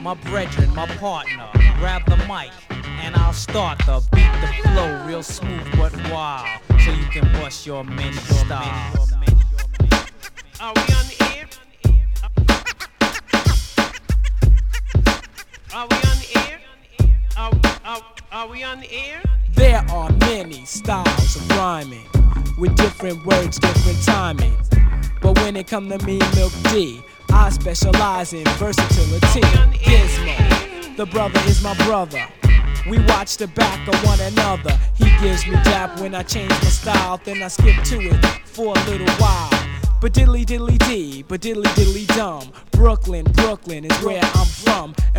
my brethren, my partner. Grab the mic and I'll start the beat the flow real smooth but wild, so you can bust your many styles. Are we on the air? Are we on the air? Are we on the air? There are many styles of rhyming, with different words, different timing. But when it come to me, Milk D, I specialize in versatility. Gizmo, the brother is my brother. We watch the back of one another. He gives me dap when I change my style, then I skip to it for a little while. But diddly diddly dee, but diddly diddly dum. Brooklyn is where I'm from.